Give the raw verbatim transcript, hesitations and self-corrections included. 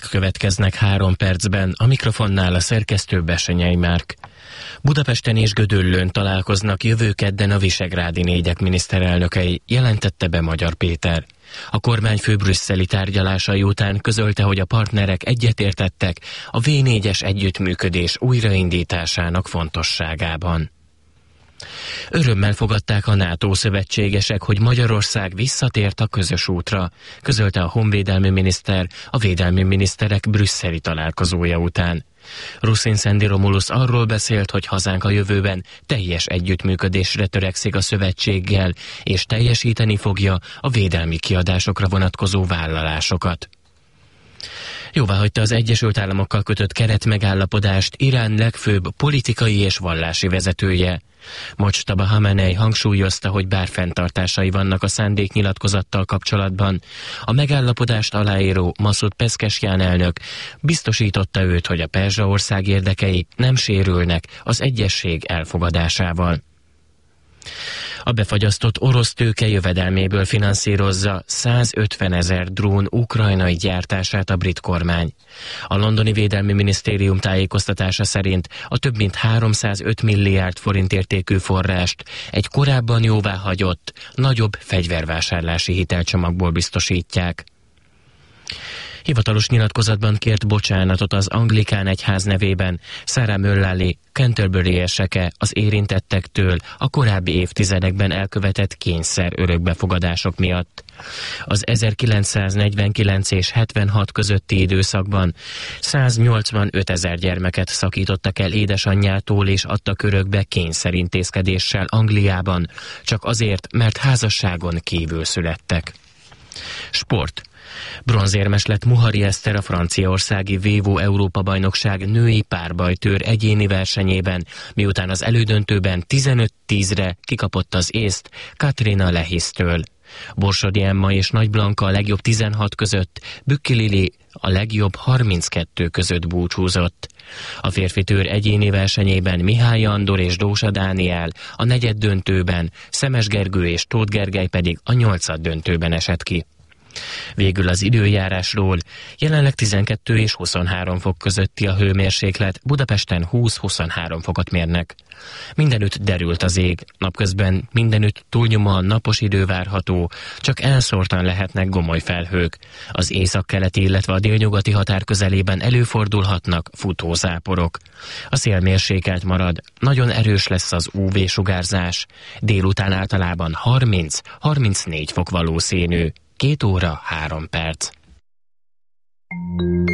következnek három percben, a mikrofonnál a szerkesztő Bessenyei Márk. Budapesten és Gödöllőn találkoznak jövő kedden a visegrádi négyek miniszterelnökei, jelentette be Magyar Péter. A kormányfő brüsszeli tárgyalásai után közölte, hogy a partnerek egyetértettek a vé négyes együttműködés újraindításának fontosságában. Örömmel fogadták a NATO szövetségesek, hogy Magyarország visszatért a közös útra, közölte a honvédelmi miniszter a védelmi miniszterek brüsszeli találkozója után. Ruszin Szendi Romulus arról beszélt, hogy hazánk a jövőben teljes együttműködésre törekszik a szövetséggel, és teljesíteni fogja a védelmi kiadásokra vonatkozó vállalásokat. Jóváhagyta az Egyesült Államokkal kötött keretmegállapodást Irán legfőbb politikai és vallási vezetője. Mojtaba Hamenei hangsúlyozta, hogy bár fenntartásai vannak a szándéknyilatkozattal kapcsolatban, a megállapodást aláíró Masud Peszkesján elnök biztosította őt, hogy a Perzsaország érdekei nem sérülnek az egyesség elfogadásával. A befagyasztott orosz tőke jövedelméből finanszírozza százötvenezer drón ukrajnai gyártását a brit kormány. A londoni védelmi minisztérium tájékoztatása szerint a több mint háromszázöt milliárd forint értékű forrást egy korábban jóváhagyott, nagyobb fegyvervásárlási hitelcsomagból biztosítják. Hivatalos nyilatkozatban kért bocsánatot az anglikán egyház nevében Sarah Mullally Canterbury érseke az érintettektől a korábbi évtizedekben elkövetett kényszer örökbefogadások miatt. Az ezerkilencszáznegyvenkilenc és hetvenhat közötti időszakban száznyolcvanöt ezer gyermeket szakítottak el édesanyjától és adtak örökbe kényszerintézkedéssel Angliában, csak azért, mert házasságon kívül születtek. Sport. Bronzérmes lett Muhari Eszter a franciaországi Vévó Európa-bajnokság női párbajtőr egyéni versenyében, miután az elődöntőben tizenöt tízre kikapott az észt Katrina Lehisztől. Borsodi Emma és Nagy Blanka a legjobb tizenhat között, Bükki Lili a legjobb harminckettő között búcsúzott. A férfi tőr egyéni versenyében Mihály Andor és Dósa Dániel a negyed döntőben, Szemes Gergő és Tóth Gergely pedig a nyolcad döntőben esett ki. Végül az időjárásról. Jelenleg tizenkettő és huszonhárom fok közötti a hőmérséklet, Budapesten húsz-huszonhárom fokot mérnek. Mindenütt derült az ég, napközben mindenütt túlnyomóan napos idő várható, csak elszórtan lehetnek gomoly felhők. Az északkeleti, illetve a délnyugati határ közelében előfordulhatnak futózáporok. A szél mérsékelt marad, nagyon erős lesz az ú vé-sugárzás, délután általában harminc-harmincnégy fok valószínű. Két óra, három perc.